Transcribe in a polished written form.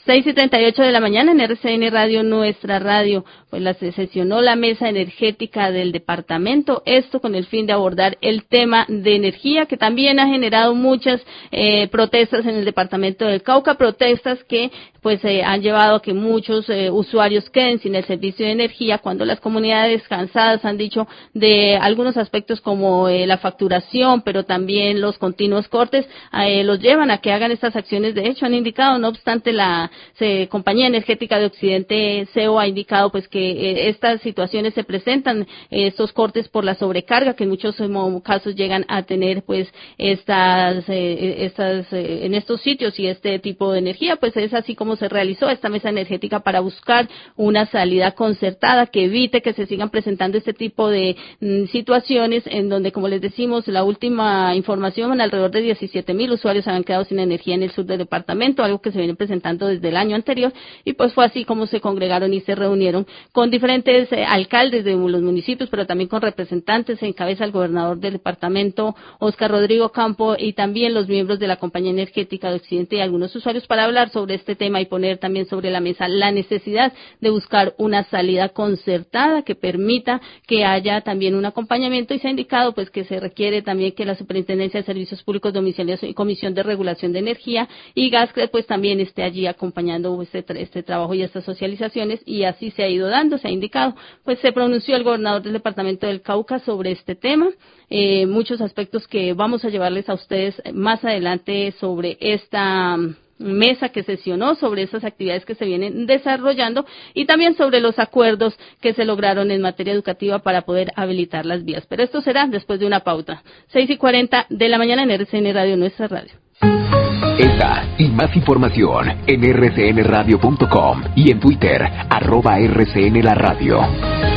6:38 de la mañana en RCN Radio, nuestra radio, pues se sesionó la mesa energética del departamento, esto con el fin de abordar el tema de energía, que también ha generado muchas protestas en el departamento del Cauca, protestas que pues han llevado a que muchos usuarios queden sin el servicio de energía, cuando las comunidades cansadas han dicho de algunos aspectos como la facturación, pero también los continuos cortes, los llevan a que hagan estas acciones. De hecho, han indicado, no obstante, la Compañía Energética de Occidente, CEO, ha indicado pues que estas situaciones se presentan, estos cortes por la sobrecarga que en muchos casos llegan a tener pues en estos sitios, y este tipo de energía, pues es así como se realizó esta mesa energética para buscar una salida concertada que evite que se sigan presentando este tipo de situaciones en donde, como les decimos, la última información, alrededor de 17,000 usuarios habían quedado sin energía en el sur del departamento, algo que se viene presentando desde el año anterior, y pues fue así como se congregaron y se reunieron con diferentes alcaldes de los municipios, pero también con representantes, en cabeza el gobernador del departamento, Óscar Rodrigo Campo, y también los miembros de la Compañía Energética de Occidente y algunos usuarios, para hablar sobre este tema y poner también sobre la mesa la necesidad de buscar una salida concertada que permita que haya también un acompañamiento, y se ha indicado pues que se requiere también que la Superintendencia de Servicios Públicos Domiciliarios y Comisión de Regulación de Energía y Gas pues también esté allí acompañando este trabajo y estas socializaciones, y así se ha ido dando, se ha indicado. Pues se pronunció el gobernador del departamento del Cauca sobre este tema, muchos aspectos que vamos a llevarles a ustedes más adelante sobre esta mesa que sesionó, sobre esas actividades que se vienen desarrollando y también sobre los acuerdos que se lograron en materia educativa para poder habilitar las vías. Pero esto será después de una pauta. 6:40 de la mañana en RCN Radio, nuestra radio. Esta y más información en rcnradio.com y en Twitter, @RCN La Radio.